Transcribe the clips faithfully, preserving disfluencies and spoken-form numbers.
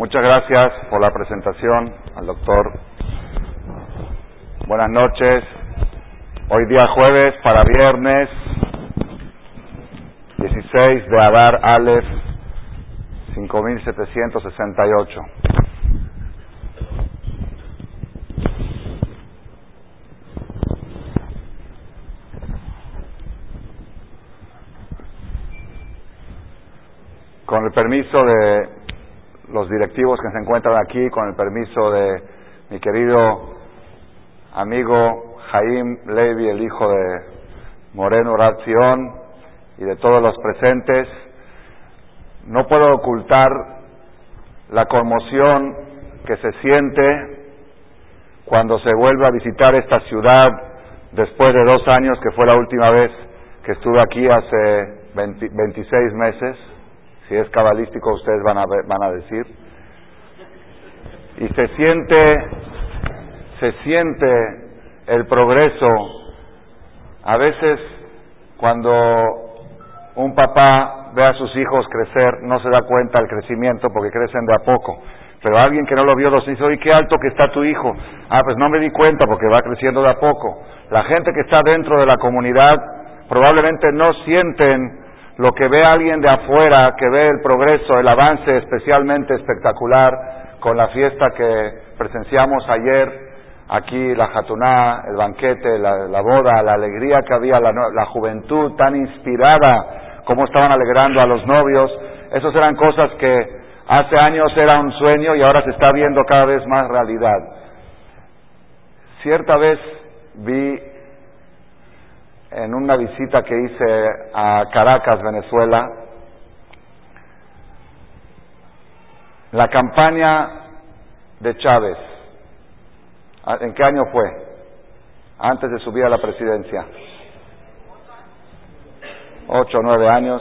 Muchas gracias por la presentación al doctor. Buenas noches. Hoy día jueves para viernes dieciséis de Adar Aleph cinco mil setecientos sesenta y ocho. Con el permiso de los directivos que se encuentran aquí, con el permiso de mi querido amigo Jaim Levi, el hijo de Moreno Ratzion, y de todos los presentes, no puedo ocultar la conmoción que se siente cuando se vuelve a visitar esta ciudad después de dos años, que fue la última vez que estuve aquí hace veinte, veintiséis meses. Si es cabalístico, ustedes van a ver, van a decir. Y se siente, se siente el progreso. A veces, cuando un papá ve a sus hijos crecer, no se da cuenta del crecimiento porque crecen de a poco. Pero alguien que no lo vio los dice: oye, qué alto que está tu hijo. Ah, pues no me di cuenta porque va creciendo de a poco. La gente que está dentro de la comunidad probablemente no sienten lo que ve alguien de afuera, que ve el progreso, el avance especialmente espectacular con la fiesta que presenciamos ayer, aquí la jatuná, el banquete, la, la boda, la alegría que había, la, la juventud tan inspirada, cómo estaban alegrando a los novios. Esas eran cosas que hace años era un sueño y ahora se está viendo cada vez más realidad. Cierta vez vi en una visita que hice a Caracas, Venezuela, la campaña de Chávez. ¿En qué año fue? Antes de subir a la presidencia. Ocho, nueve años.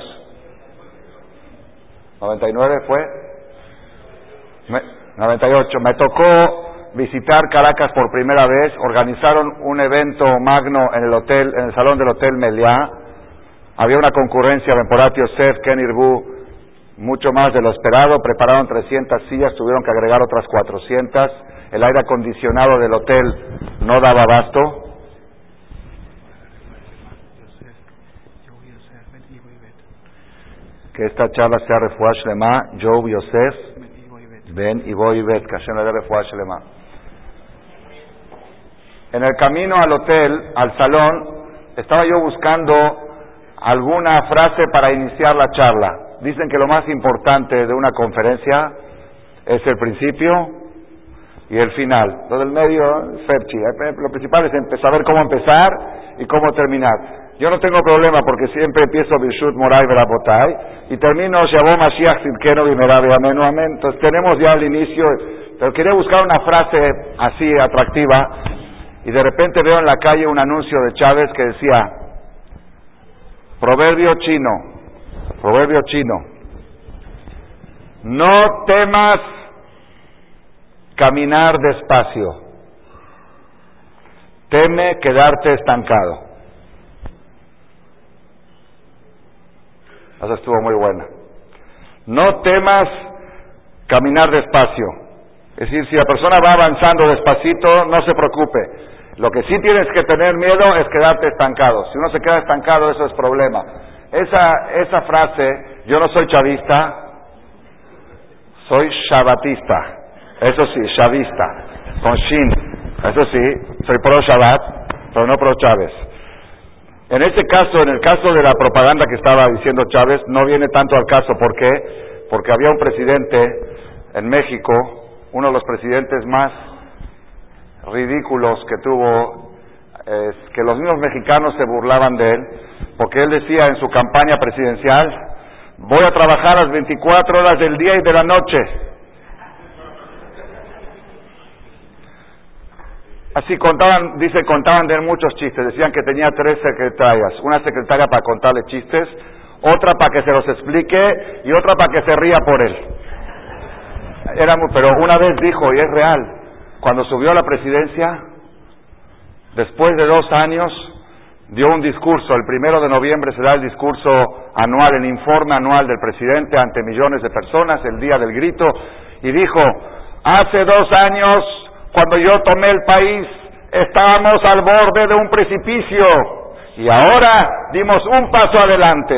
¿noventa y nueve fue? Me, noventa y ocho. Me tocó visitar Caracas por primera vez. Organizaron un evento magno en el hotel, en el salón del Hotel Meliá. Había una concurrencia, Benporat Yosef, Ken Irbu, mucho más de lo esperado. Prepararon trescientas sillas, tuvieron que agregar otras cuatrocientas. El aire acondicionado del hotel no daba abasto. Que esta charla sea refuá shlema, Job Yosef, Ben y Boy Bet, que Hashem le dé refuá shlema. En el camino al hotel, al salón, estaba yo buscando alguna frase para iniciar la charla. Dicen que lo más importante de una conferencia es el principio y el final. Lo del medio, ferchi. Lo principal es saber cómo empezar y cómo terminar. Yo no tengo problema porque siempre empiezo Birshut Moray Verabotay y termino Shabom Mashiach Tzidkenu Bimerav Amenu Amén. Entonces tenemos ya el inicio, pero quería buscar una frase así atractiva. Y de repente veo en la calle un anuncio de Chávez que decía, proverbio chino, proverbio chino, no temas caminar despacio, teme quedarte estancado. Esa estuvo muy buena. No temas caminar despacio. Es decir, si la persona va avanzando despacito, no se preocupe. Lo que sí tienes que tener miedo es quedarte estancado. Si uno se queda estancado, eso es problema. Esa, esa frase, yo no soy chavista, soy shabatista. Eso sí, chavista, con shin. Eso sí, soy pro Shabbat, pero no pro Chávez. En este caso, en el caso de la propaganda que estaba diciendo Chávez, no viene tanto al caso. ¿Por qué? Porque había un presidente en México, uno de los presidentes más ridículos que tuvo, es que los mismos mexicanos se burlaban de él, porque él decía en su campaña presidencial: voy a trabajar las veinticuatro horas del día y de la noche. Así contaban, dice, contaban de él muchos chistes. Decían que tenía tres secretarias, una secretaria para contarle chistes, otra para que se los explique y otra para que se ría por él. Era muy, pero una vez dijo, y es real, cuando subió a la presidencia, después de dos años, dio un discurso. El primero de noviembre se da el discurso anual, el informe anual del presidente ante millones de personas, el día del grito, y dijo, hace dos años, cuando yo tomé el país, estábamos al borde de un precipicio, y ahora dimos un paso adelante.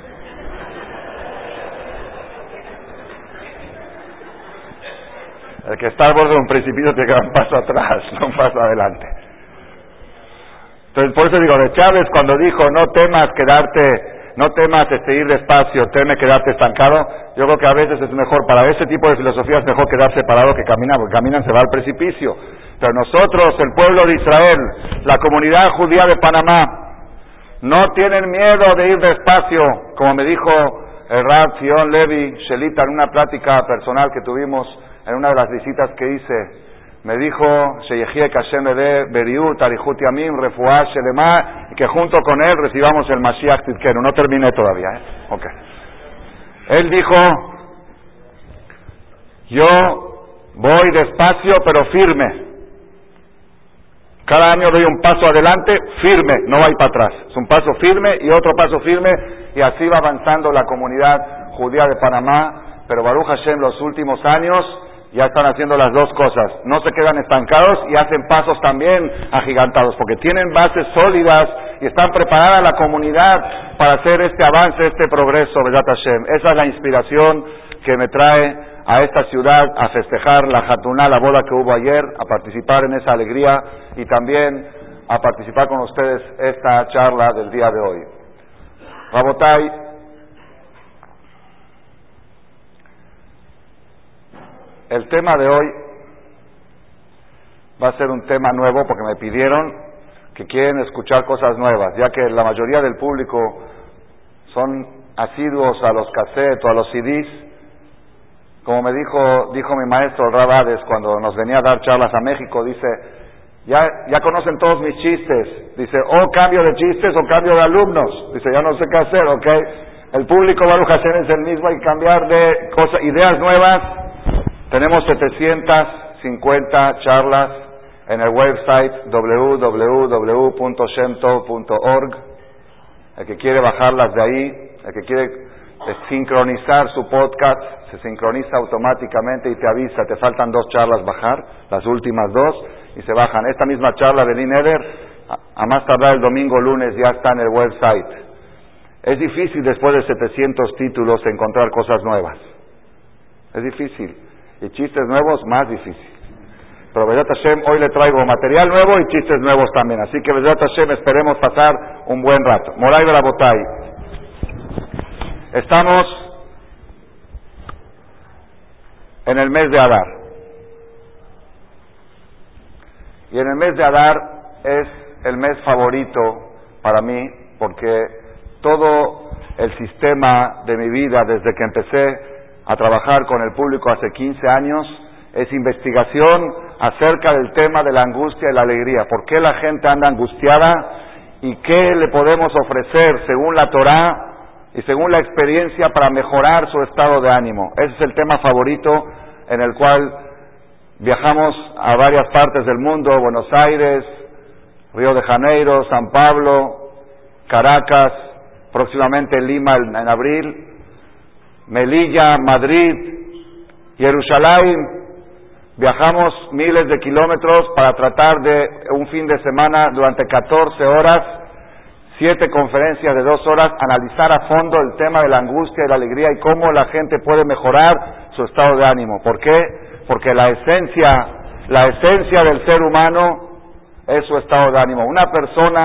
El que está al borde de un precipicio tiene que dar un paso atrás, no un paso adelante. Entonces, por eso digo, de Chávez cuando dijo, no temas quedarte, no temas este, ir despacio, teme quedarte estancado, yo creo que a veces es mejor, para ese tipo de filosofía es mejor quedarse parado que caminar, porque caminan se va al precipicio. Pero nosotros, el pueblo de Israel, la comunidad judía de Panamá, no tienen miedo de ir despacio, como me dijo el Rav Zion Levi Shelita en una plática personal que tuvimos en una de las visitas que hice. Me dijo, Sheyehie Kashem Ede, Beriut, Arihut Yamim, Refuah, Shelema, y que junto con él recibamos el Mashiach Tzidkenu. No terminé todavía, ¿eh? Ok. Él dijo, yo voy despacio pero firme. Cada año doy un paso adelante, firme, no voy para atrás. Es un paso firme y otro paso firme, y así va avanzando la comunidad judía de Panamá. Pero Baruch Hashem, los últimos años ya están haciendo las dos cosas. No se quedan estancados y hacen pasos también agigantados, porque tienen bases sólidas y están preparada la comunidad para hacer este avance, este progreso, Bezat Hashem. Esa es la inspiración que me trae a esta ciudad a festejar la Hatuná, la boda que hubo ayer, a participar en esa alegría y también a participar con ustedes esta charla del día de hoy. Rabotai, el tema de hoy va a ser un tema nuevo porque me pidieron que quieren escuchar cosas nuevas, ya que la mayoría del público son asiduos a los cassettes o a los C Ds. Como me dijo dijo mi maestro el Rav Hades cuando nos venía a dar charlas a México, dice, ya ya conocen todos mis chistes, dice, o cambio de chistes o cambio de alumnos, dice, ya no sé qué hacer, ¿ok? El público Baruch Hashem es el mismo, hay que cambiar de cosas, ideas nuevas. Tenemos setecientas cincuenta charlas en el website doble u doble u doble u punto shemtov punto org. El que quiere bajarlas de ahí, el que quiere sincronizar su podcast, se sincroniza automáticamente y te avisa, te faltan dos charlas bajar, las últimas dos, y se bajan. Esta misma charla de Lynn Eder, a más tardar el domingo o lunes, ya está en el website. Es difícil después de setecientos títulos encontrar cosas nuevas. Es difícil. Y chistes nuevos, más difícil. Pero Bezat Hashem, hoy le traigo material nuevo y chistes nuevos también. Así que Bezat Hashem, esperemos pasar un buen rato. Moray Berabotay. Estamos en el mes de Adar. Y en el mes de Adar es el mes favorito para mí, porque todo el sistema de mi vida, desde que empecé a trabajar con el público hace quince años, es investigación acerca del tema de la angustia y la alegría. ¿Por qué la gente anda angustiada? ¿Y qué le podemos ofrecer según la Torá y según la experiencia para mejorar su estado de ánimo? Ese es el tema favorito en el cual viajamos a varias partes del mundo: Buenos Aires, Río de Janeiro, San Pablo, Caracas, próximamente Lima en, en abril, Melilla, Madrid, Jerusalén. Viajamos miles de kilómetros para tratar de un fin de semana durante catorce horas, siete conferencias de dos horas, analizar a fondo el tema de la angustia y la alegría y cómo la gente puede mejorar su estado de ánimo. ¿Por qué? Porque la esencia, la esencia del ser humano es su estado de ánimo. Una persona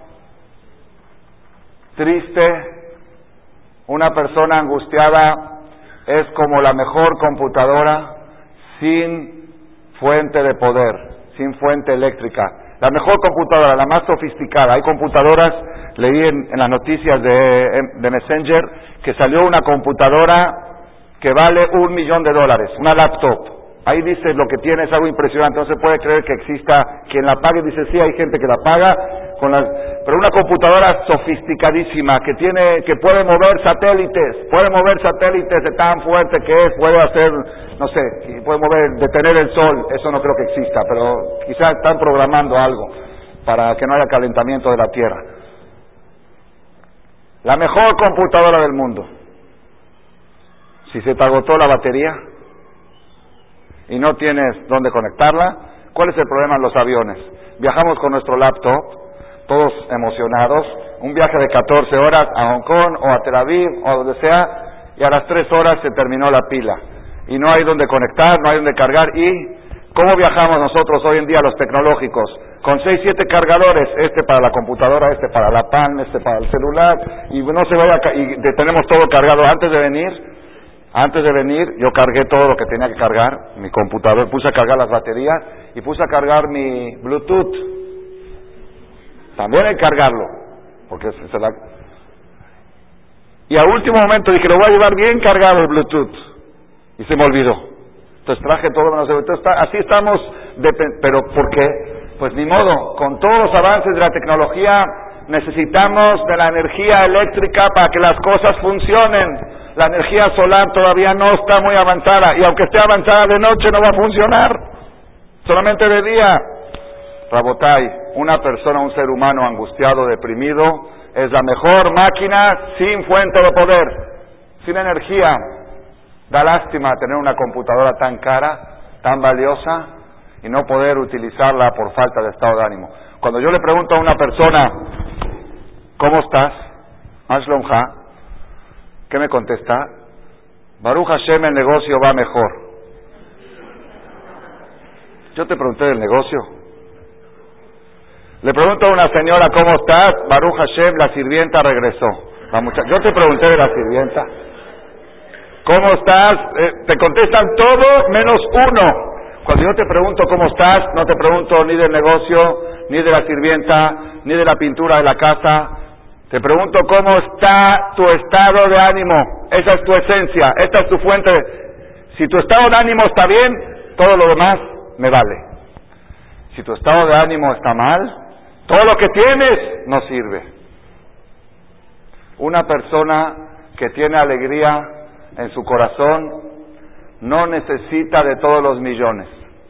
triste, una persona angustiada es como la mejor computadora sin fuente de poder, sin fuente eléctrica. La mejor computadora, la más sofisticada. Hay computadoras, leí en, en las noticias de, de Messenger, que salió una computadora que vale un millón de dólares, una laptop. Ahí dice lo que tiene, es algo impresionante, no se puede creer que exista quien la pague. Dice, sí, hay gente que la paga, con las, pero una computadora sofisticadísima, que tiene, que puede mover satélites, puede mover satélites de tan fuerte que es, puede hacer, no sé, puede mover, detener el sol. Eso no creo que exista, pero quizás están programando algo para que no haya calentamiento de la Tierra. La mejor computadora del mundo. Si se te agotó la batería, y no tienes dónde conectarla, ¿cuál es el problema en los aviones? Viajamos con nuestro laptop, todos emocionados, un viaje de catorce horas a Hong Kong o a Tel Aviv o a donde sea, y a las tres horas se terminó la pila. Y no hay donde conectar, no hay donde cargar. ¿Y cómo viajamos nosotros hoy en día los tecnológicos? Con seis, siete cargadores, este para la computadora, este para la pan, este para el celular, y no se vaya, y tenemos todo cargado. Antes de venir, antes de venir, yo cargué todo lo que tenía que cargar, mi computador, puse a cargar las baterías, y puse a cargar mi Bluetooth. También hay que cargarlo, porque se, se la... Y a último momento dije, lo voy a llevar bien cargado el Bluetooth, y se me olvidó. Entonces traje todo menos... Entonces, así estamos, de, pero ¿por qué? Pues ni modo, con todos los avances de la tecnología necesitamos de la energía eléctrica para que las cosas funcionen. La energía solar todavía no está muy avanzada, y aunque esté avanzada de noche no va a funcionar, solamente de día. Rabotay, una persona, un ser humano angustiado, deprimido, es la mejor máquina sin fuente de poder, sin energía. Da lástima tener una computadora tan cara, tan valiosa, y no poder utilizarla por falta de estado de ánimo. Cuando yo le pregunto a una persona, ¿cómo estás? Mashlomja, ¿qué me contesta? Baruch Hashem, el negocio va mejor. Yo te pregunté del negocio. Le pregunto a una señora, ¿cómo estás? Baruch Hashem, la sirvienta regresó. La muchacha, yo te pregunté de la sirvienta. ¿Cómo estás? Eh, te contestan todo menos uno. Cuando yo te pregunto cómo estás, no te pregunto ni del negocio, ni de la sirvienta, ni de la pintura de la casa. Te pregunto cómo está tu estado de ánimo. Esa es tu esencia, esta es tu fuente. Si tu estado de ánimo está bien, todo lo demás me vale. Si tu estado de ánimo está mal, todo lo que tienes no sirve. Una persona que tiene alegría en su corazón no necesita de todos los millones.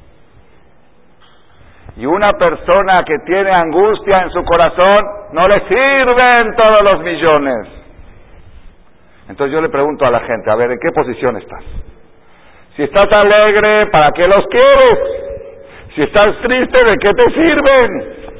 Y una persona que tiene angustia en su corazón no le sirven todos los millones. Entonces yo le pregunto a la gente, a ver, ¿en qué posición estás? Si estás alegre, ¿para qué los quieres? Si estás triste, ¿de qué te sirven?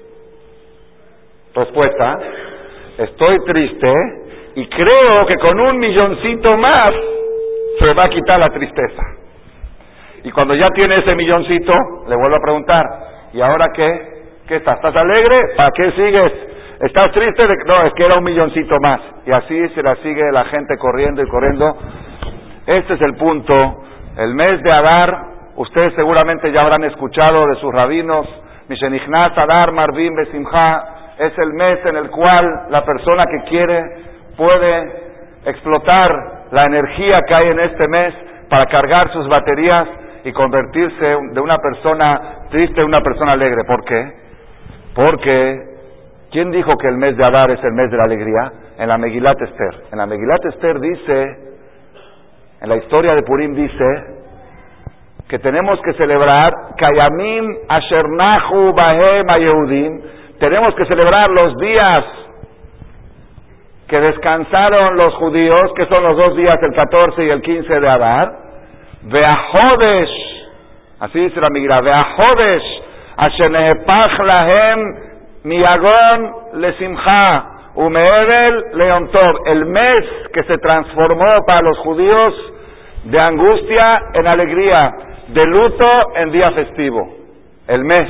Respuesta, estoy triste y creo que con un milloncito más se va a quitar la tristeza. Y cuando ya tiene ese milloncito, le vuelvo a preguntar, ¿y ahora qué? ¿Qué estás? ¿Estás alegre? ¿Para qué sigues? ¿Estás triste? No, es que era un milloncito más. Y así se la sigue la gente corriendo y corriendo. Este es el punto. El mes de Adar, ustedes seguramente ya habrán escuchado de sus rabinos, Mishenichnas Adar Marvim Besimcha, es el mes en el cual la persona que quiere puede explotar la energía que hay en este mes para cargar sus baterías y convertirse de una persona triste en una persona alegre. ¿Por qué? Porque, ¿quién dijo que el mes de Adar es el mes de la alegría? En la Megilat Esther. En la Megilat Esther dice, en la historia de Purim dice, que tenemos que celebrar Kayamim Asher Nahu Bahem HaYehudim, tenemos que celebrar los días que descansaron los judíos, que son los dos días, el catorce y el quince de Adar, Ve'ahodesh, así dice la Migra, Ve'ahodesh Asher Nehepach Lahem Miyagon Lesimcha Umeedel Leon Tov, el mes que se transformó para los judíos de angustia en alegría, de luto en día festivo. El mes,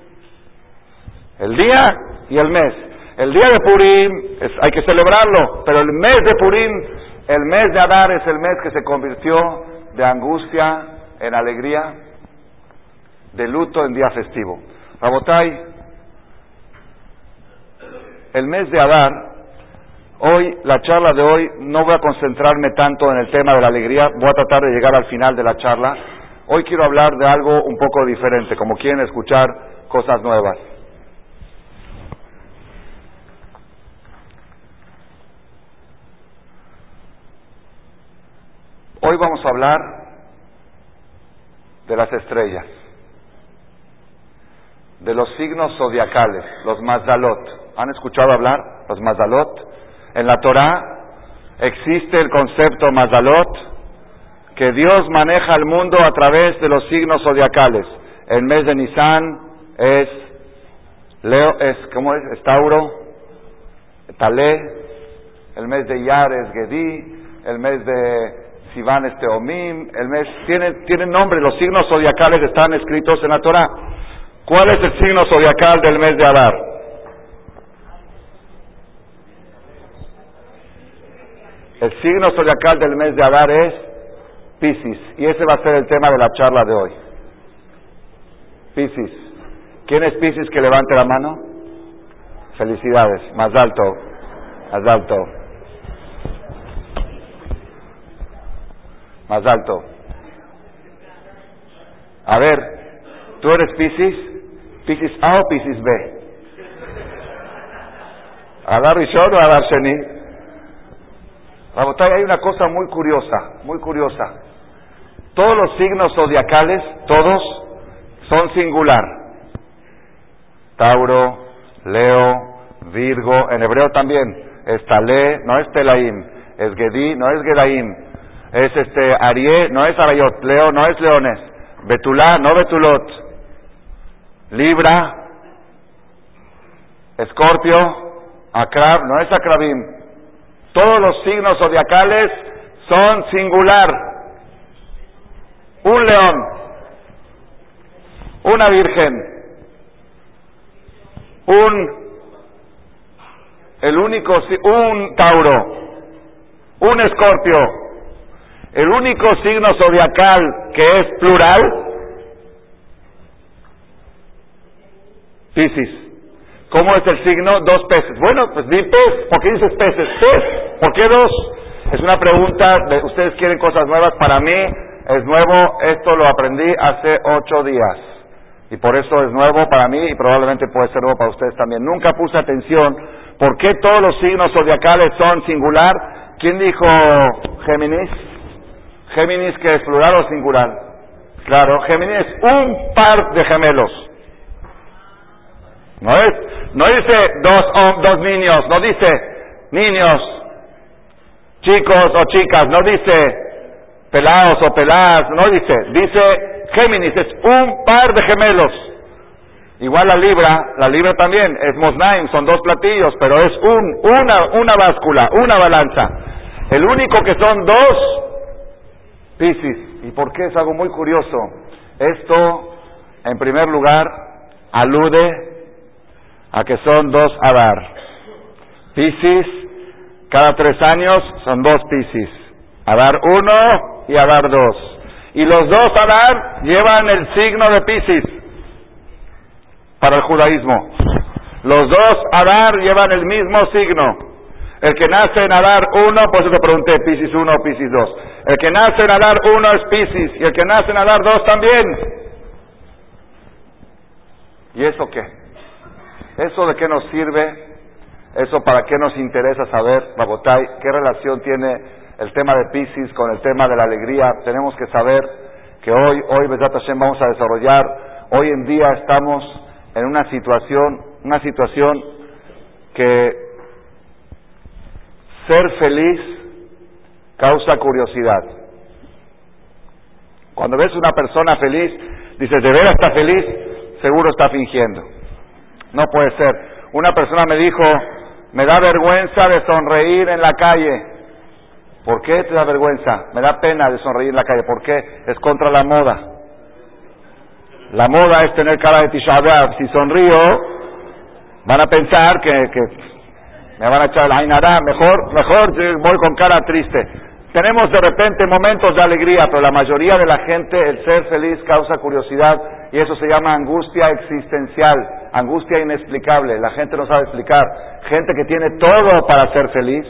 el día y el mes. El día de Purim es, hay que celebrarlo, pero el mes de Purim, el mes de Adar es el mes que se convirtió de angustia en alegría, de luto en día festivo. Rabotay, el mes de Adar, hoy, la charla de hoy, no voy a concentrarme tanto en el tema de la alegría, voy a tratar de llegar al final de la charla. Hoy quiero hablar de algo un poco diferente, como quieren escuchar cosas nuevas. Hoy vamos a hablar de las estrellas, de los signos zodiacales, los Mazdalot. ¿Han escuchado hablar? Los Mazdalot. En la Torá existe el concepto Mazdalot, que Dios maneja el mundo a través de los signos zodiacales. El mes de Nisan es Leo, es ¿cómo es? Es Tauro, Talé. El mes de Iyar es Gedí. El mes de Sivan es Teomim. El mes tiene tiene nombre. Los signos zodiacales están escritos en la Torah. ¿Cuál es el signo zodiacal del mes de Adar? El signo zodiacal del mes de Adar es Piscis, y ese va a ser el tema de la charla de hoy. Piscis. ¿Quién es Piscis que levante la mano? Felicidades. Más alto. Más alto. Más alto. A ver, ¿tú eres Piscis? ¿Piscis A o Piscis B? ¿Adar Rishon o Adar Sheni? Rabotay, hay una cosa muy curiosa, muy curiosa. Todos los signos zodiacales, todos, son singular. Tauro, Leo, Virgo, en hebreo también. Es Talé, no es Telaim. Es Gedí, no es Gedaim. Es este Arié, no es Arayot. Leo, no es Leones. Betulá, no Betulot. Libra, Escorpio, Acrab, no es Acrabim. Todos los signos zodiacales son singular. Un león, una virgen, un, el único, un Tauro, un Escorpio. El único signo zodiacal que es plural, Piscis. ¿Cómo es el signo? Dos peces. Bueno, pues di pez. ¿Por qué dices peces? Pez. ¿Por qué dos? Es una pregunta. De, ustedes quieren cosas nuevas. Para mí es nuevo. Esto lo aprendí hace ocho días. Y por eso es nuevo para mí y probablemente puede ser nuevo para ustedes también. Nunca puse atención. ¿Por qué todos los signos zodiacales son singular? ¿Quién dijo Géminis? ¿Géminis que es plural o singular? Claro, Géminis es un par de gemelos. No es, no dice dos, oh, dos niños, no dice niños, chicos o chicas, no dice pelados o peladas, no dice, dice Géminis, es un par de gemelos. Igual la libra, la libra también es Mosnaim, son dos platillos, pero es un, una, una báscula, una balanza. El único que son dos, Piscis. ¿Y por qué? Es algo muy curioso. Esto, en primer lugar, alude a que son dos Adar. Piscis, cada tres años son dos Piscis. Adar uno y Adar dos. Y los dos Adar llevan el signo de Piscis para el judaísmo. Los dos Adar llevan el mismo signo. El que nace en Adar uno, por eso te pregunté, Piscis uno o Piscis dos. El que nace en Adar uno es Piscis y el que nace en Adar dos también. ¿Y eso qué? ¿Eso de qué nos sirve? ¿Eso para qué nos interesa saber, Rabotay? ¿Qué relación tiene el tema de Piscis con el tema de la alegría? Tenemos que saber que hoy, hoy Bezrat Hashem vamos a desarrollar, hoy en día estamos en una situación, una situación que ser feliz causa curiosidad. Cuando ves una persona feliz, dices, ¿de veras está feliz? Seguro está fingiendo. No puede ser. Una persona me dijo, me da vergüenza de sonreír en la calle. ¿Por qué te da vergüenza? Me da pena de sonreír en la calle. ¿Por qué? Es contra la moda. La moda es tener cara de Tisha B'Av. Si sonrío, van a pensar que, que me van a echar el Ainará. Mejor, mejor voy con cara triste. Tenemos de repente momentos de alegría, pero la mayoría de la gente, el ser feliz causa curiosidad. Y eso se llama angustia existencial, angustia inexplicable. La gente no sabe explicar. Gente que tiene todo para ser feliz,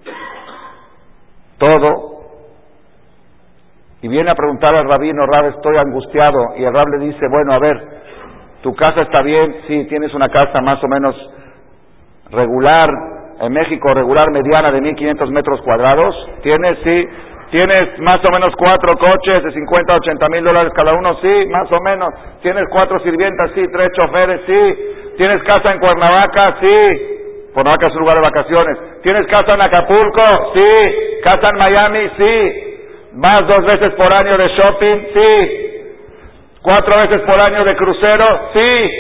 todo, y viene a preguntar al rabino, Rab, estoy angustiado, y el Rab le dice, bueno, a ver, ¿tu casa está bien? Sí, tienes una casa más o menos regular, en México regular, mediana, de mil quinientos metros cuadrados. ¿Tienes? Sí. ¿Tienes más o menos cuatro coches de cincuenta a ochenta mil dólares cada uno? Sí, más o menos. ¿Tienes cuatro sirvientas? Sí. ¿Tres choferes? Sí. ¿Tienes casa en Cuernavaca? Sí. Cuernavaca es un lugar de vacaciones. ¿Tienes casa en Acapulco? Sí. ¿Casa en Miami? Sí. ¿Vas dos veces por año de shopping? Sí. ¿Cuatro veces por año de crucero? Sí.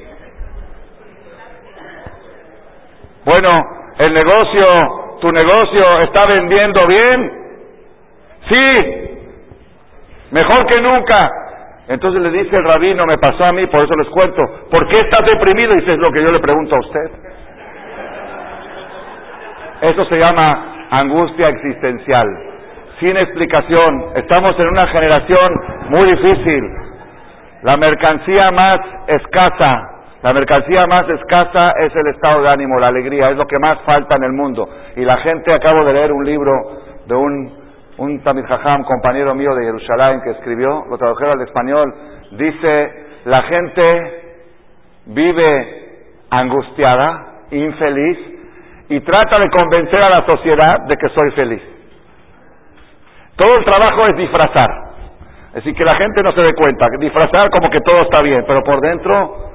Bueno, el negocio, tu negocio está vendiendo bien. Sí. Mejor que nunca. Entonces le dice el rabino, me pasó a mí, por eso les cuento, ¿por qué estás deprimido? Y dice, es lo que yo le pregunto a usted. Eso se llama angustia existencial, sin explicación. Estamos en una generación muy difícil. La mercancía más escasa, la mercancía más escasa es el estado de ánimo, la alegría, es lo que más falta en el mundo. Y la gente, acabo de leer un libro de un un Tamid Jajam, compañero mío de Jerusalén, que escribió, lo tradujeron al español, dice, la gente vive angustiada, infeliz, y trata de convencer a la sociedad de que soy feliz. Todo el trabajo es disfrazar, es decir, que la gente no se dé cuenta, disfrazar como que todo está bien, pero por dentro.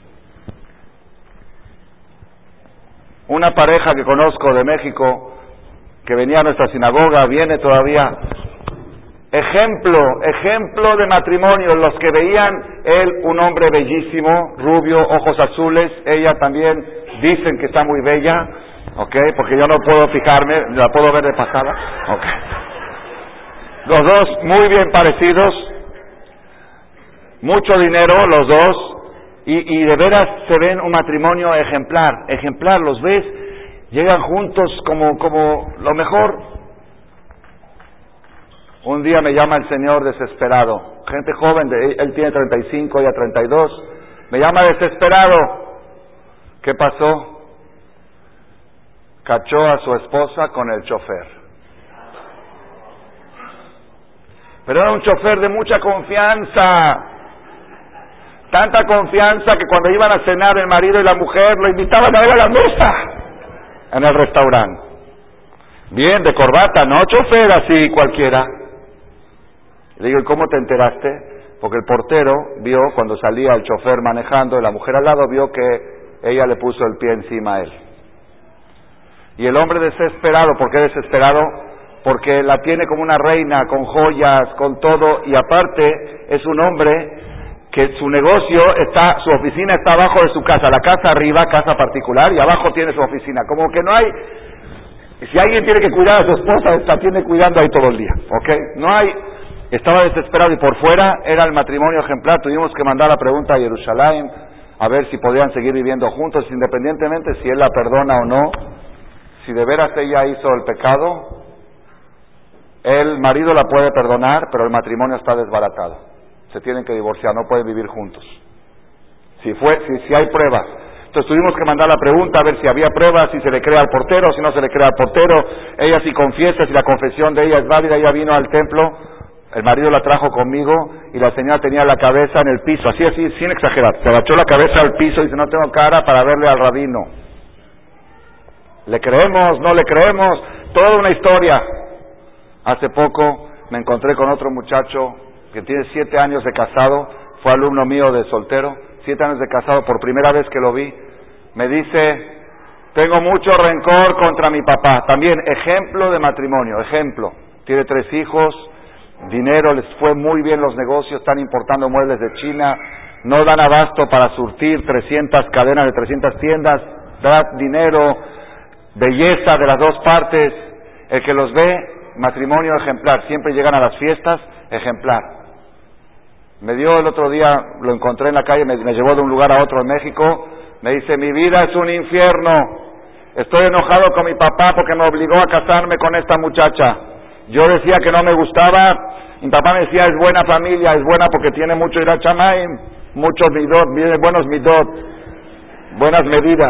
Una pareja que conozco de México, que venía a nuestra sinagoga, viene todavía, ejemplo, ejemplo de matrimonio, los que veían, él un hombre bellísimo, rubio, ojos azules, ella también, dicen que está muy bella, ok, porque yo no puedo fijarme, la puedo ver de pasada, ok. Los dos muy bien parecidos, mucho dinero los dos, y, y de veras se ven un matrimonio ejemplar, ejemplar, los ves, llegan juntos como, como lo mejor. Un día me llama el señor desesperado, gente joven, de, él tiene treinta y cinco, ella treinta y dos, me llama desesperado. ¿Qué pasó? Cachó a su esposa con el chofer. Pero era un chofer de mucha confianza, tanta confianza que cuando iban a cenar el marido y la mujer lo invitaban a ir a la mesa en el restaurante. Bien, de corbata, no chofer así cualquiera. Le digo, ¿y cómo te enteraste? Porque el portero vio cuando salía el chofer manejando y la mujer al lado vio que ella le puso el pie encima a él. Y el hombre desesperado, ¿por qué desesperado? Porque la tiene como una reina, con joyas, con todo, y aparte es un hombre que su negocio está, su oficina está abajo de su casa, la casa arriba, casa particular, y abajo tiene su oficina. Como que no hay, si alguien tiene que cuidar a su esposa, la tiene cuidando ahí todo el día, ¿ok? No hay, estaba desesperado y por fuera era el matrimonio ejemplar. Tuvimos que mandar la pregunta a Jerusalén a ver si podían seguir viviendo juntos, independientemente si él la perdona o no, si de veras ella hizo el pecado, el marido la puede perdonar, pero el matrimonio está desbaratado. Se tienen que divorciar, no pueden vivir juntos. Si fue, si, si hay pruebas. Entonces tuvimos que mandar la pregunta a ver si había pruebas, si se le cree al portero, si no se le cree al portero. Ella si confiesa, si la confesión de ella es válida. Ella vino al templo, el marido la trajo conmigo y la señora tenía la cabeza en el piso, así así, sin exagerar. Se agachó la cabeza al piso y dice, no tengo cara para verle al rabino. ¿Le creemos? ¿No le creemos? Toda una historia. Hace poco me encontré con otro muchacho que tiene siete años de casado, fue alumno mío de soltero, siete años de casado, por primera vez que lo vi, me dice, tengo mucho rencor contra mi papá. También ejemplo de matrimonio, ejemplo. Tiene tres hijos, dinero, les fue muy bien los negocios, están importando muebles de China, no dan abasto para surtir trescientas cadenas de trescientas tiendas, da dinero, belleza de las dos partes. El que los ve, matrimonio ejemplar, siempre llegan a las fiestas, ejemplar. Me dio el otro día, lo encontré en la calle, me, me llevó de un lugar a otro en México, me dice, mi vida es un infierno, estoy enojado con mi papá porque me obligó a casarme con esta muchacha. Yo decía que no me gustaba, mi papá me decía, es buena familia, es buena porque tiene mucho ira chamaim, muchos midot, buenos midot, buenas medidas,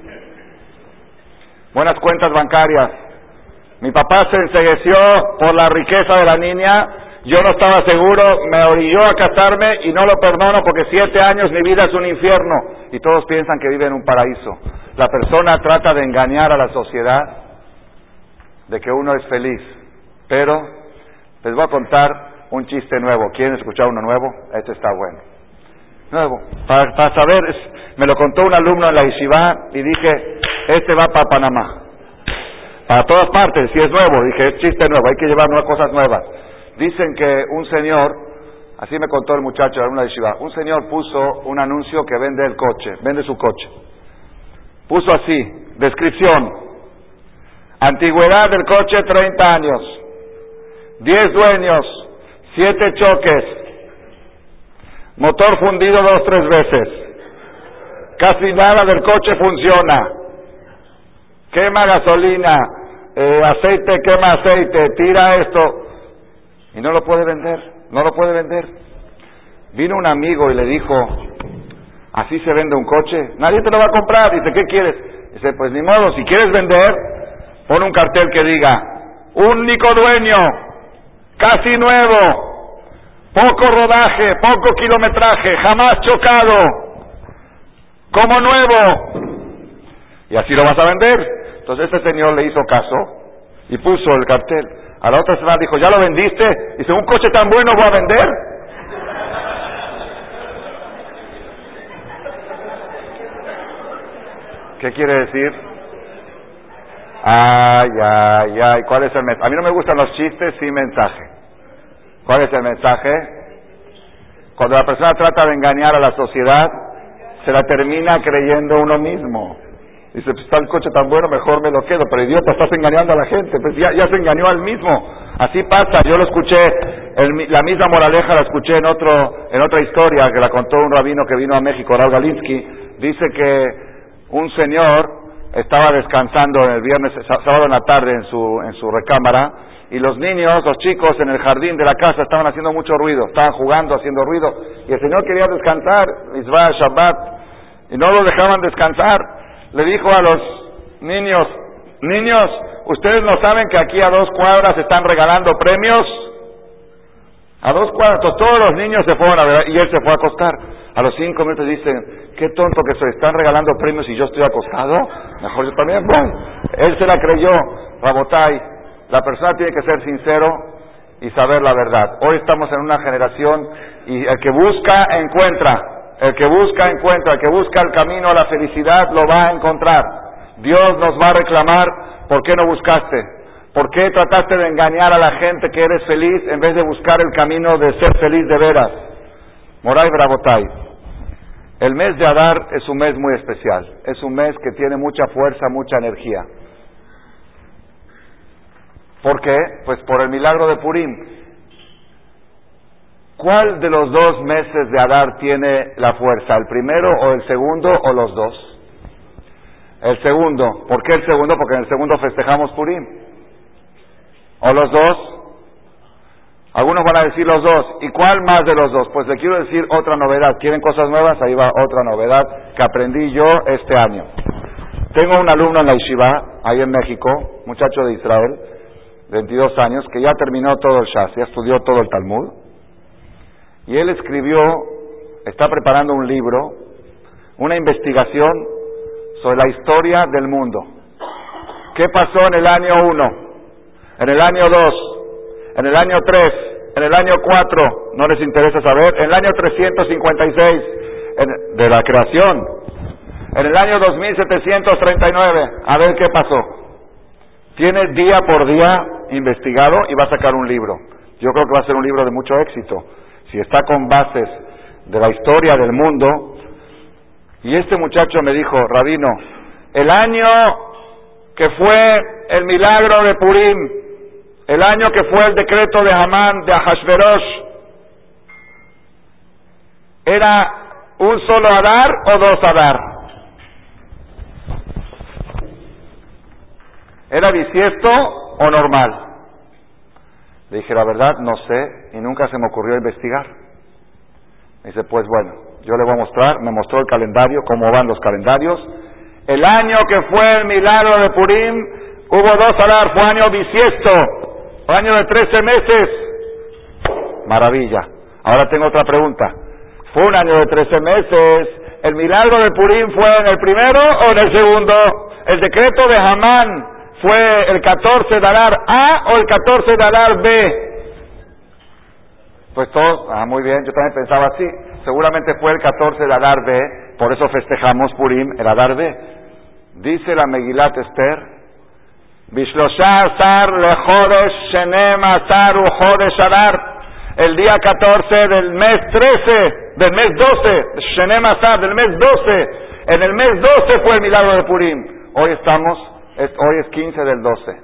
buenas cuentas bancarias. Mi papá se ensegueció por la riqueza de la niña. Yo no estaba seguro, me orilló a casarme y no lo perdono porque siete años mi vida es un infierno. Y todos piensan que vive en un paraíso. La persona trata de engañar a la sociedad de que uno es feliz. Pero les voy a contar un chiste nuevo. ¿Quieren escuchar uno nuevo? Este está bueno. Nuevo. Para, para saber, me lo contó un alumno en la yeshiva y dije, este va para Panamá. Para todas partes, si es nuevo. Dije, es chiste nuevo, hay que llevar nuevas cosas nuevas. Dicen que un señor, así me contó el muchacho de una yeshiva, un señor puso un anuncio que vende el coche, vende su coche. Puso así, descripción: antigüedad del coche treinta años, diez dueños, siete choques, motor fundido dos tres veces, casi nada del coche funciona, quema gasolina, eh, aceite quema aceite, tira esto, y no lo puede vender, no lo puede vender. Vino un amigo y le dijo: ¿así se vende un coche? Nadie te lo va a comprar. Dice: ¿qué quieres? Dice: pues ni modo, si quieres vender, pon un cartel que diga: único dueño, casi nuevo, poco rodaje, poco kilometraje, jamás chocado, como nuevo. Y así lo vas a vender. Entonces este señor le hizo caso y puso el cartel. A la otra semana dijo: ¿ya lo vendiste? Dice: ¿un coche tan bueno voy a vender? ¿Qué quiere decir? Ay, ay, ay, ¿cuál es el mensaje? A mí no me gustan los chistes sin mensaje. ¿Cuál es el mensaje? Cuando la persona trata de engañar a la sociedad, se la termina creyendo uno mismo. Dice: pues está el coche tan bueno, mejor me lo quedo. Pero idiota, estás engañando a la gente. Pues ya, ya se engañó al mismo. Así pasa. Yo lo escuché, el, la misma moraleja la escuché en otro, en otra historia que la contó un rabino que vino a México, Rav Galinsky. Dice que un señor estaba descansando el viernes, sábado en la tarde en su, en su recámara, y los niños, los chicos en el jardín de la casa estaban haciendo mucho ruido, estaban jugando, haciendo ruido, y el señor quería descansar, Mitzvah Shabbat, y no lo dejaban descansar. Le dijo a los niños: niños, ¿ustedes no saben que aquí a dos cuadras están regalando premios? A dos cuadras. Todos los niños se fueron a ver, y él se fue a acostar. A los cinco minutos dicen: qué tonto que se están regalando premios y yo estoy acostado, mejor yo también. Bueno, él se la creyó. Rabotay, la persona tiene que ser sincero y saber la verdad. Hoy estamos en una generación, y el que busca encuentra. El que busca encuentra, el que busca el camino a la felicidad lo va a encontrar. Dios nos va a reclamar: ¿por qué no buscaste? ¿Por qué trataste de engañar a la gente que eres feliz en vez de buscar el camino de ser feliz de veras? Moray Brabotay, el mes de Adar es un mes muy especial. Es un mes que tiene mucha fuerza, mucha energía. ¿Por qué? Pues por el milagro de Purim. ¿Cuál de los dos meses de Adar tiene la fuerza? ¿El primero o el segundo o los dos? El segundo. ¿Por qué el segundo? Porque en el segundo festejamos Purim. ¿O los dos? Algunos van a decir los dos. ¿Y cuál más de los dos? Pues le quiero decir otra novedad. ¿Quieren cosas nuevas? Ahí va otra novedad que aprendí yo este año. Tengo un alumno en la yeshiva, ahí en México, muchacho de Israel, veintidós años, que ya terminó todo el Shas, ya estudió todo el Talmud. Y él escribió, está preparando un libro, una investigación sobre la historia del mundo. ¿Qué pasó en el año uno? En el año dos, en el año tres, en el año cuatro, no les interesa saber, en el año trescientos cincuenta y seis en, de la creación, en el año dos mil setecientos treinta y nueve, a ver qué pasó. Tiene día por día investigado y va a sacar un libro. Yo creo que va a ser un libro de mucho éxito, si está con bases de la historia del mundo. Y este muchacho me dijo: Rabino, el año que fue el milagro de Purim, el año que fue el decreto de Hamán, de Ahashverosh, ¿era un solo Adar o dos Adar? ¿Era bisiesto o normal? Le dije: la verdad no sé, y nunca se me ocurrió investigar. Me dice: pues bueno, yo le voy a mostrar. Me mostró el calendario, cómo van los calendarios. El año que fue el milagro de Purim, hubo dos Adar, fue año bisiesto, año de trece meses. Maravilla. Ahora tengo otra pregunta. Fue un año de trece meses. ¿El milagro de Purim fue en el primero o en el segundo? ¿El decreto de Hamán fue el catorce de Adar A o el catorce de Adar B? Pues todos, ah, muy bien, yo también pensaba así. Seguramente fue el catorce de Adar B, por eso festejamos Purim, el Adar B. Dice la Megilat Esther Bishlosha Asar lejodesh shenem asar u jodesh adar. El día catorce del mes trece, del mes doce, shenem asar, del mes doce. En el mes doce fue el milagro de Purim. Hoy estamos, es, hoy es quince del doce.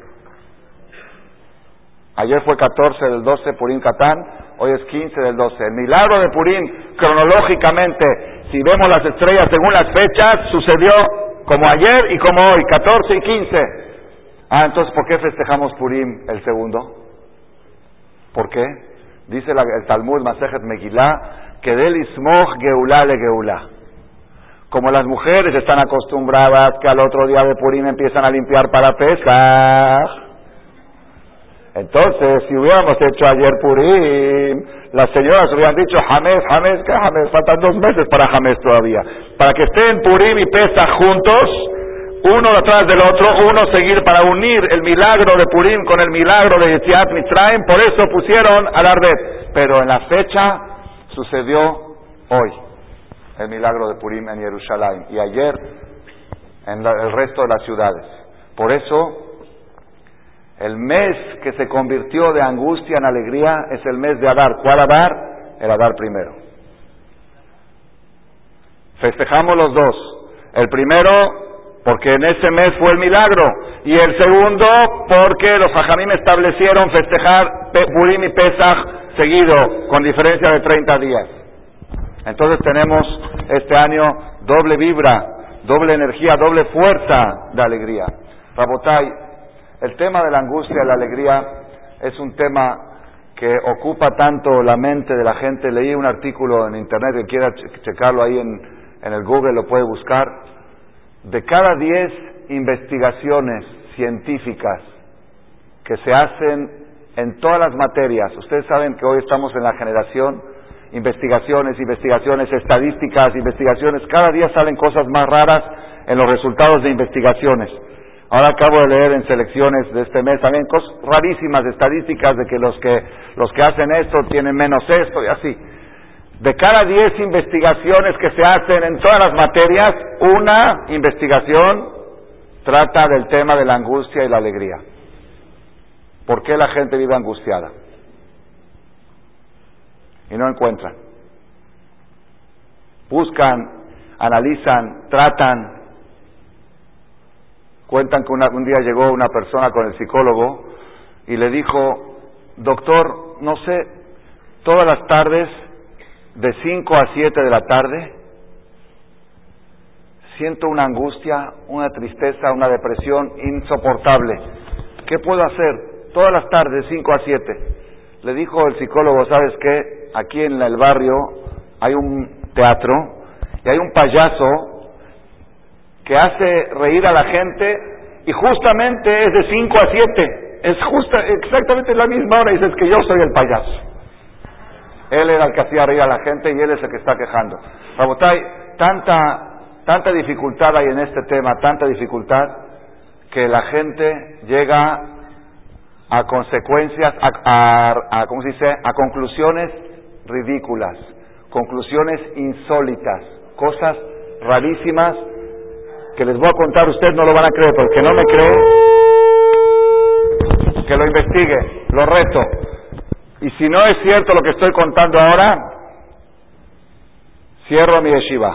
Ayer fue catorce del doce, Purim Catán. Hoy es quince del doce. El milagro de Purim, cronológicamente, si vemos las estrellas según las fechas, sucedió como ayer y como hoy, catorce y quince. Ah, entonces, ¿por qué festejamos Purim el segundo? ¿Por qué? Dice la, el Talmud, Masejet Megilá, que del ismoch geulá le geulá. Como las mujeres están acostumbradas que al otro día de Purim empiezan a limpiar para Pesaj. Entonces, si hubiéramos hecho ayer Purim, las señoras hubieran dicho, Jamés, Jamés, ¿qué Jamés? Faltan dos meses para Jamés todavía. Para que estén Purim y Pesaj juntos, uno detrás del otro, uno seguir para unir el milagro de Purim con el milagro de Yetziat Mitzrayim, por eso pusieron al Ardet. Pero en la fecha sucedió hoy el milagro de Purim en Jerusalén y ayer en la, el resto de las ciudades. Por eso el mes que se convirtió de angustia en alegría es el mes de Adar. ¿Cuál Adar? El Adar primero. Festejamos los dos. El primero porque en ese mes fue el milagro, y el segundo porque los Jajamim establecieron festejar Purim y Pesaj seguido, con diferencia de treinta días. Entonces tenemos este año doble vibra, doble energía, doble fuerza de alegría. Rabotai, el tema de la angustia y la alegría es un tema que ocupa tanto la mente de la gente. Leí un artículo en internet, que quiera checarlo ahí en, en el Google, lo puede buscar. De cada diez investigaciones científicas que se hacen en todas las materias, ustedes saben que hoy estamos en la generación, investigaciones, investigaciones, estadísticas, investigaciones, cada día salen cosas más raras en los resultados de investigaciones. Ahora acabo de leer en selecciones de este mes también cosas rarísimas, estadísticas de que los que los que hacen esto tienen menos esto y así. De cada diez investigaciones que se hacen en todas las materias, una investigación trata del tema de la angustia y la alegría. ¿Por qué la gente vive angustiada? Y no encuentran. Buscan, analizan, tratan. Cuentan que una, un día llegó una persona con el psicólogo y le dijo, doctor, no sé, todas las tardes, de cinco a siete de la tarde, siento una angustia, una tristeza, una depresión insoportable. ¿Qué puedo hacer? Todas las tardes, de cinco a siete. Le dijo el psicólogo, ¿sabes qué? Aquí en el barrio hay un teatro y hay un payaso que hace reír a la gente y justamente es de cinco a siete. Es justa, exactamente la misma hora. Y dices que yo soy el payaso. Él era el que hacía reír a la gente y él es el que está quejando. Rabotai, tanta, tanta dificultad hay en este tema, tanta dificultad, que la gente llega a consecuencias, a, a, a, ¿cómo se dice? A conclusiones ridículas, conclusiones insólitas, cosas rarísimas que les voy a contar. Ustedes no lo van a creer, pero el que no me cree, que lo investigue, lo reto. Y si no es cierto lo que estoy contando ahora, cierro mi yeshiva.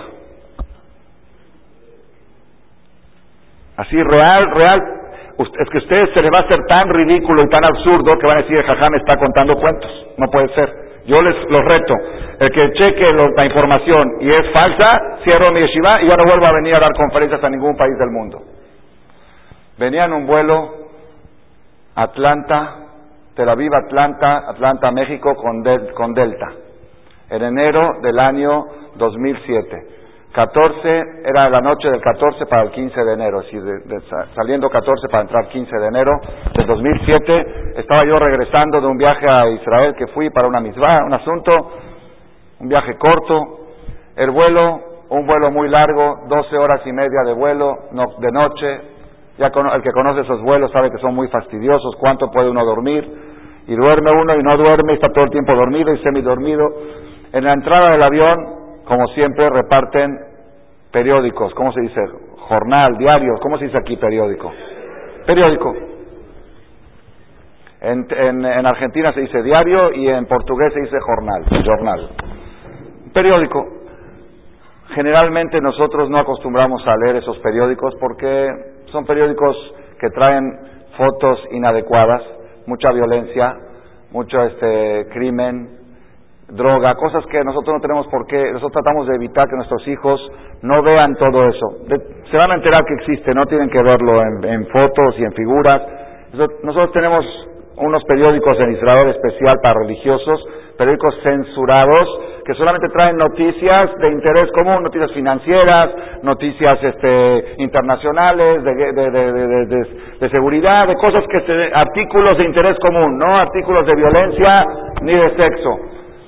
Así, real, real. Es que a ustedes se les va a hacer tan ridículo y tan absurdo que van a decir, jajá, me está contando cuentos. No puede ser. Yo les los reto. El que cheque lo, la información y es falsa, cierro mi yeshiva y ya no vuelvo a venir a dar conferencias a ningún país del mundo. Venía en un vuelo Atlanta, Tel Aviv, Atlanta, Atlanta, México, con, del, con Delta, en enero del año dos mil siete. catorce, era la noche del catorce para el quince de enero, es decir, de, de, saliendo catorce para entrar quince de enero del dos mil siete, estaba yo regresando de un viaje a Israel que fui para una misvá, un asunto, un viaje corto, el vuelo, un vuelo muy largo, doce horas y media de vuelo, no, de noche. Ya con, el que conoce esos vuelos sabe que son muy fastidiosos. ¿Cuánto puede uno dormir? Y duerme uno y no duerme, está todo el tiempo dormido y semidormido. En la entrada del avión, como siempre, reparten periódicos. ¿Cómo se dice? Jornal, diario. ¿Cómo se dice aquí periódico? Periódico. En, en, en Argentina se dice diario y en portugués se dice jornal, jornal. Periódico. Generalmente nosotros no acostumbramos a leer esos periódicos porque son periódicos que traen fotos inadecuadas, mucha violencia, mucho este crimen, droga, cosas que nosotros no tenemos por qué. Nosotros tratamos de evitar que nuestros hijos no vean todo eso. De, se van a enterar que existe, no tienen que verlo en, en fotos y en figuras. Nosotros tenemos unos periódicos en Israel especial para religiosos, periódicos censurados, que solamente traen noticias de interés común, noticias financieras, noticias este, internacionales, de, de, de, de, de, de seguridad, de cosas que se, artículos de interés común, no artículos de violencia ni de sexo.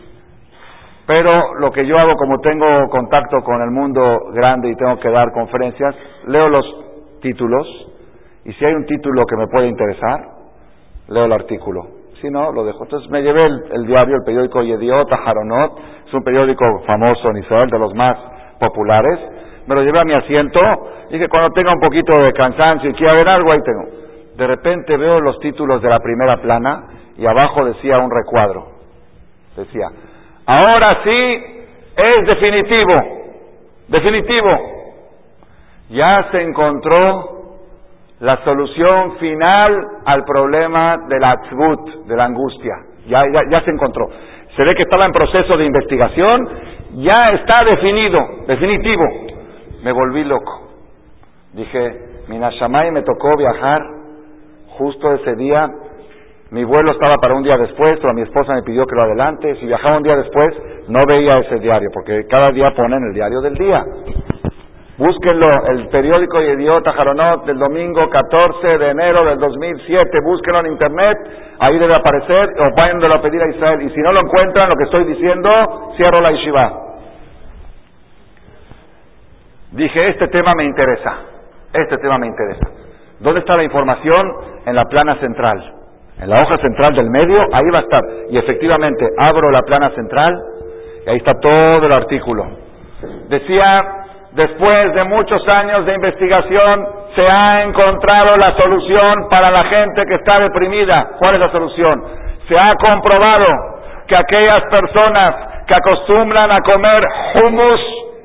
Pero lo que yo hago, como tengo contacto con el mundo grande y tengo que dar conferencias, leo los títulos, y si hay un título que me puede interesar, leo el artículo. Si no, lo dejo. Entonces me llevé el, el diario, el periódico Yediot Aharonot, es un periódico famoso en Israel, de los más populares. Me lo llevé a mi asiento, dije, cuando tenga un poquito de cansancio y quiera ver algo, ahí tengo. De repente veo los títulos de la primera plana y abajo decía un recuadro. Decía, ahora sí es definitivo, definitivo. Ya se encontró la solución final al problema de la atzvut, de la angustia. Ya, ya, ya se encontró. Se ve que estaba en proceso de investigación, ya está definido, definitivo. Me volví loco. Dije, Minashamay, me tocó viajar justo ese día. Mi vuelo estaba para un día después, pero mi esposa me pidió que lo adelante. Si viajaba un día después, no veía ese diario, porque cada día ponen el diario del día. Búsquenlo, el periódico Yediot Aharonot del domingo catorce de enero del dos mil siete, búsquenlo en internet, ahí debe aparecer, o váyanlo a pedir a Israel, y si no lo encuentran, lo que estoy diciendo, cierro la yeshiva. Dije, este tema me interesa, este tema me interesa. ¿Dónde está la información? En la plana central, en la hoja central del medio, ahí va a estar. Y efectivamente, abro la plana central, y ahí está todo el artículo. Decía, después de muchos años de investigación, se ha encontrado la solución para la gente que está deprimida. ¿Cuál es la solución? Se ha comprobado que aquellas personas que acostumbran a comer hummus,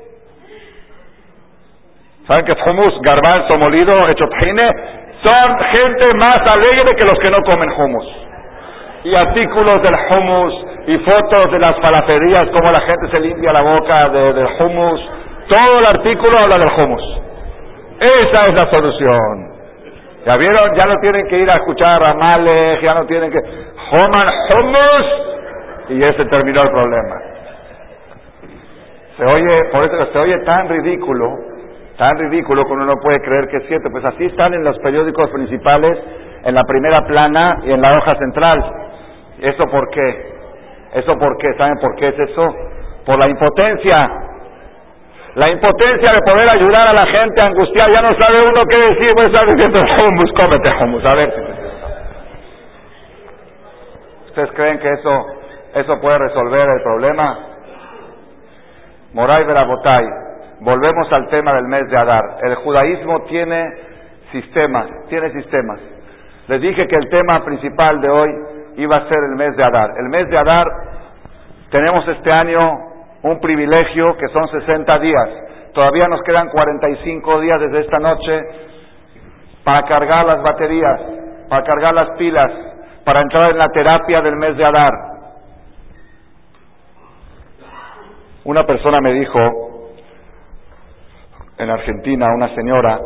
¿saben qué es hummus? Garbanzo molido, hecho tajine. Son gente más alegre que los que no comen hummus. Y artículos del hummus, y fotos de las falaferías, cómo la gente se limpia la boca de, del hummus. Todo el artículo habla del hummus. Esa es la solución. ¿Ya vieron? Ya no tienen que ir a escuchar a Ramalech, ya no tienen que... Homan hummus, y ese terminó el problema. Se oye, por eso se oye tan ridículo, tan ridículo que uno no puede creer que es cierto. Pues así están en los periódicos principales, en la primera plana y en la hoja central. ¿Eso por qué? ¿Eso por qué? ¿Saben por qué es eso? Por la impotencia. La impotencia de poder ayudar a la gente angustiada. Ya no sabe uno qué decir, pues está diciendo hummus, cómete hummus, a ver si te... ¿Ustedes creen que eso, eso puede resolver el problema? Moray Verabotay, volvemos al tema del mes de Adar. El judaísmo tiene sistemas, tiene sistemas. Les dije que el tema principal de hoy iba a ser el mes de Adar. El mes de Adar, tenemos este año un privilegio que son sesenta días. Todavía nos quedan cuarenta y cinco días desde esta noche para cargar las baterías, para cargar las pilas, para entrar en la terapia del mes de Adar. Una persona me dijo, en Argentina, una señora,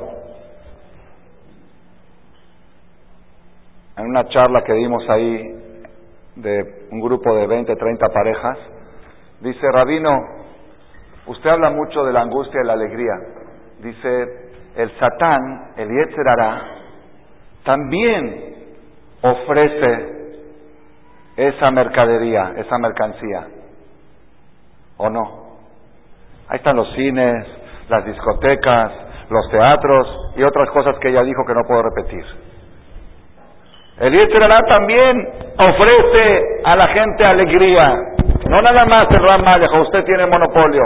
en una charla que dimos ahí de un grupo de veinte, treinta parejas, dice, Rabino, usted habla mucho de la angustia y la alegría. Dice, el Satán, el Yetzer Hará, también ofrece esa mercadería, esa mercancía. ¿O no? Ahí están los cines, las discotecas, los teatros y otras cosas que ella dijo que no puedo repetir. El Yetzer Hará también ofrece a la gente alegría. No nada más el Ram Malech, usted tiene monopolio.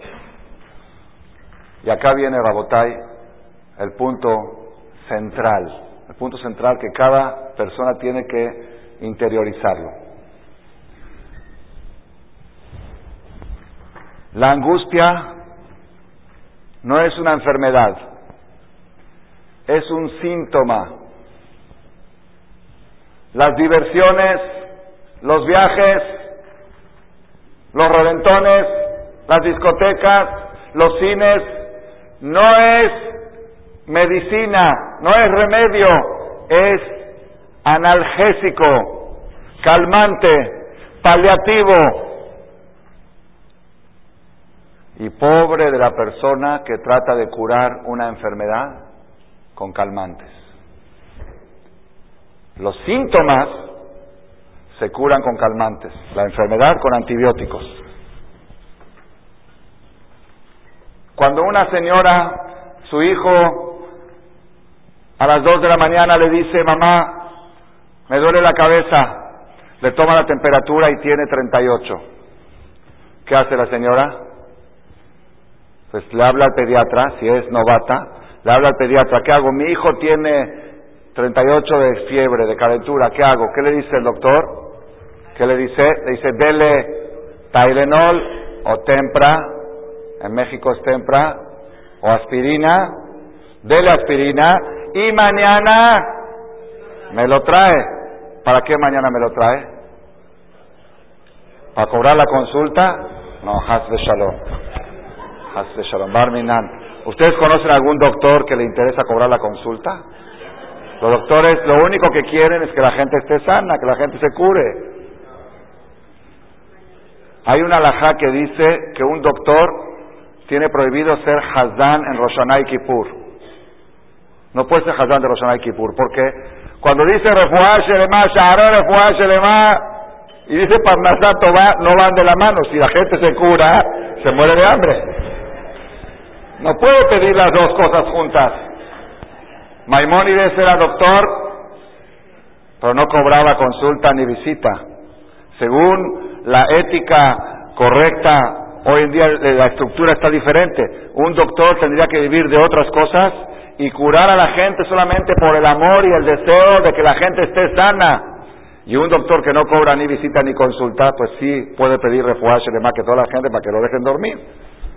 Y acá viene, Rabotay, el punto central. El punto central que cada persona tiene que interiorizarlo. La angustia no es una enfermedad, es un síntoma. Las diversiones, los viajes, los reventones, las discotecas, los cines, no es medicina, no es remedio, es analgésico, calmante, paliativo. Y pobre de la persona que trata de curar una enfermedad con calmantes. Los síntomas se curan con calmantes, la enfermedad con antibióticos. Cuando una señora, su hijo, a las dos de la mañana le dice: mamá, me duele la cabeza, le toma la temperatura y tiene treinta y ocho. ¿Qué hace la señora? Pues le habla al pediatra, si es novata, le habla al pediatra: ¿qué hago? Mi hijo tiene treinta y ocho de fiebre, de calentura, ¿qué hago? ¿Qué le dice el doctor? ¿Qué le dice? Le dice: dele Tylenol o Tempra, en México es Tempra, o aspirina, dele aspirina y mañana me lo trae. ¿Para qué mañana me lo trae? ¿Para cobrar la consulta? No, Haz de Shalom. Haz de Shalom, Barminan. ¿Ustedes conocen algún doctor que le interesa cobrar la consulta? Los doctores lo único que quieren es que la gente esté sana, que la gente se cure. Hay una halajá que dice que un doctor tiene prohibido ser Hazán en Rosh Hashanah y Kippur. No puede ser Hazán de Rosh Hashanah y Kippur, porque cuando dice Refuá Shelema, Sha'ará Refuá Shelema, y dice Parnasá Tová, no van de la mano. Si la gente se cura, se muere de hambre. No puede pedir las dos cosas juntas. Maimónides era doctor, pero no cobraba consulta ni visita. Según la ética correcta, hoy en día la estructura está diferente. Un doctor tendría que vivir de otras cosas y curar a la gente solamente por el amor y el deseo de que la gente esté sana. Y un doctor que no cobra ni visita ni consulta, pues sí puede pedir refuaje de más que toda la gente para que lo dejen dormir.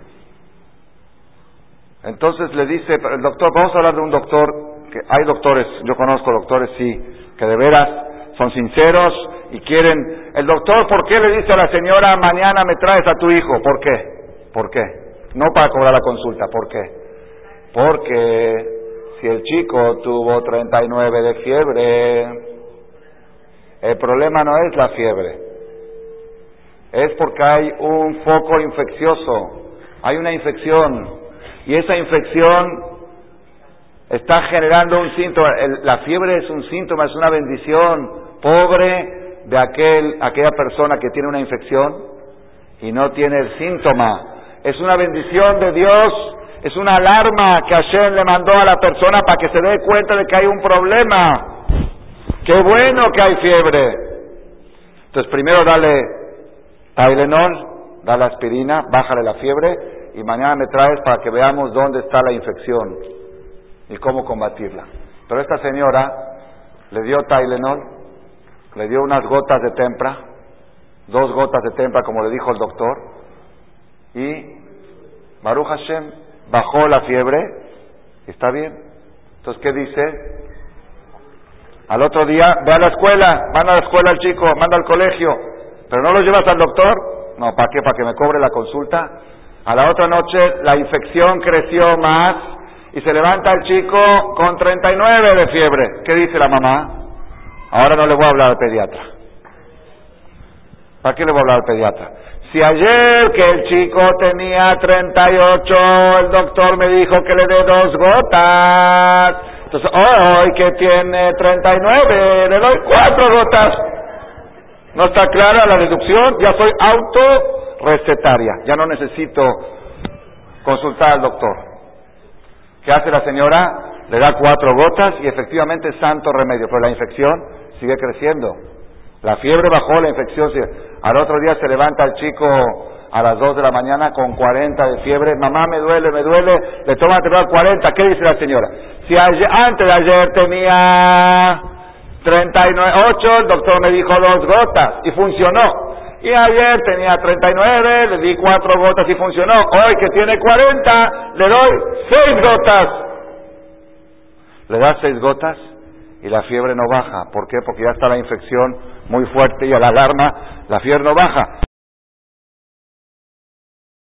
Entonces le dice el doctor, vamos a hablar de un doctor, que hay doctores, yo conozco doctores, sí, que de veras son sinceros y quieren. El doctor, ¿por qué le dice a la señora: mañana me traes a tu hijo? ¿Por qué? ¿Por qué? No para cobrar la consulta, ¿por qué? Porque si el chico tuvo treinta y nueve de fiebre, el problema no es la fiebre, es porque hay un foco infeccioso, hay una infección, y esa infección está generando un síntoma. El, la fiebre es un síntoma, es una bendición. Pobre de aquel, aquella persona que tiene una infección y no tiene el síntoma. Es una bendición de Dios, es una alarma que Hashem le mandó a la persona para que se dé cuenta de que hay un problema. ¡Qué bueno que hay fiebre! Entonces primero dale Tylenol, dale aspirina, bájale la fiebre y mañana me traes para que veamos dónde está la infección y cómo combatirla. Pero esta señora le dio Tylenol, le dio unas gotas de Tempra, dos gotas de Tempra como le dijo el doctor, y Baruch Hashem bajó la fiebre, está bien. Entonces, ¿qué dice? Al otro día, ve a la escuela, manda a la escuela al chico, manda al colegio, pero no lo llevas al doctor. No, ¿para qué? Para que me cobre la consulta. A la otra noche la infección creció más y se levanta el chico con treinta y nueve de fiebre. ¿Qué dice la mamá? Ahora no le voy a hablar al pediatra. ¿Para qué le voy a hablar al pediatra? Si ayer que el chico tenía treinta y ocho, el doctor me dijo que le dé dos gotas. Entonces hoy que tiene treinta y nueve, le doy cuatro gotas. ¿No está clara la deducción? Ya soy autorrecetaria, ya no necesito consultar al doctor. ¿Qué hace la señora? Le da cuatro gotas y efectivamente es santo remedio, pero la infección sigue creciendo. La fiebre bajó, la infección sigue. Al otro día se levanta el chico a las dos de la mañana con cuarenta de fiebre. Mamá, me duele, me duele. Le toma la temperatura cuarenta. ¿Qué dice la señora? Si ayer, antes de ayer tenía treinta y nueve, ocho, el doctor me dijo dos gotas y funcionó. Y ayer tenía treinta y nueve, le di cuatro gotas y funcionó. Hoy que tiene cuarenta, le doy seis gotas. Le das seis gotas y la fiebre no baja. ¿Por qué? Porque ya está la infección muy fuerte y a la alarma la fiebre no baja.